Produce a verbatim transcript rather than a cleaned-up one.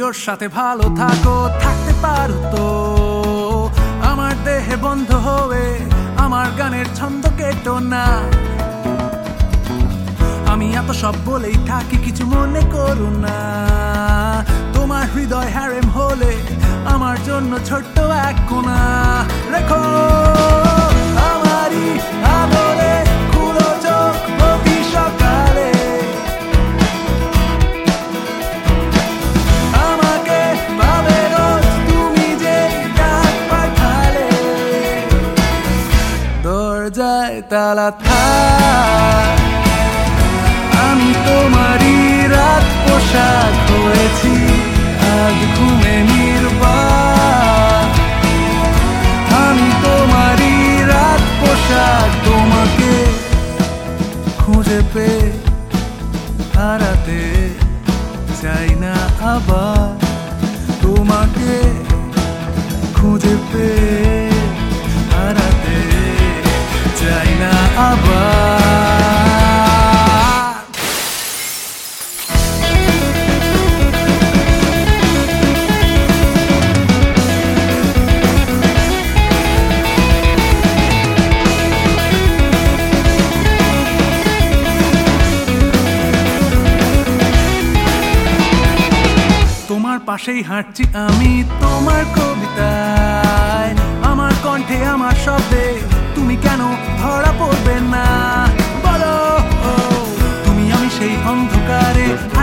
ওর সাথে ভালো থাকো, থাকতে পারো তো আমার দেহে বন্ধ হয়ে, আমার গানের ছন্দ কেটো না। আমি এত সব বলেই থাকি, কিছু মনে করো না। তোমার হৃদয় হ্যারেম হলে আমার জন্য ছোট্ট এক কোণা রেখো। আমারই আদরে খুলো চোখ প্রতি সকালে, আমাকে পাবে রোজ তুমি যে ডাক পাঠালে। দরজায় তালা থাক, আমি তোমারই রাত পোশাক হয়েছি, আজ ঘুমে নির্বাক। আমি তোমারই রাত পোশাক, তোমাকে খুঁজে পেয়ে হারাতে চাই না আবার। তোমাকে খুঁজে পেয়ে হারাতে চাই না আবার। তোমার পাশেই হাঁটছি আমি তোমার কবিতায়, আমার কণ্ঠে আমার শব্দে তুমি কেন ধরা পড়বে না বলো। তুমি আমি সেই অন্ধকারে